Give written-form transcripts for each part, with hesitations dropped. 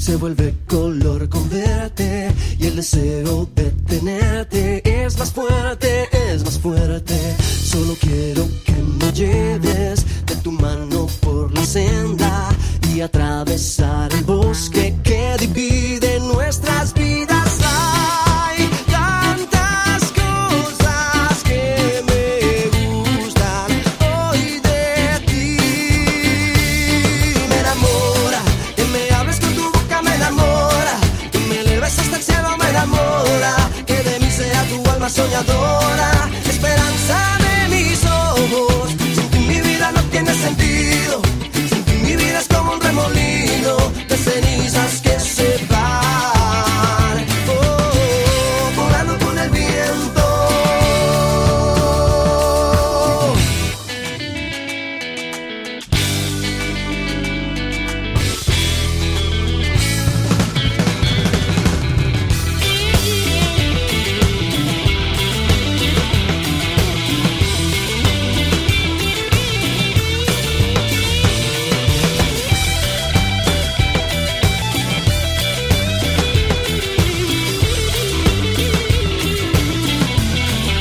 se vuelve color con verte y el deseo de tenerte es más fuerte, es más fuerte. Solo quiero que me lleves de tu mano por la senda y atravesar el bosque que divide nuestras vidas. Hay tantas cosas que me gustan hoy de ti. Me enamora que me hables con tu boca, me enamora que me eleves hasta el cielo, me enamora que de mí sea tu alma soñadora, esperanza de mis ojos. Sin ti mi vida no tiene sentido, sin ti mi vida es como un remolino de cenizas que se van, volando con el viento.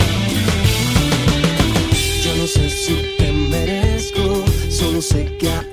Yo no sé si te merezco, solo sé que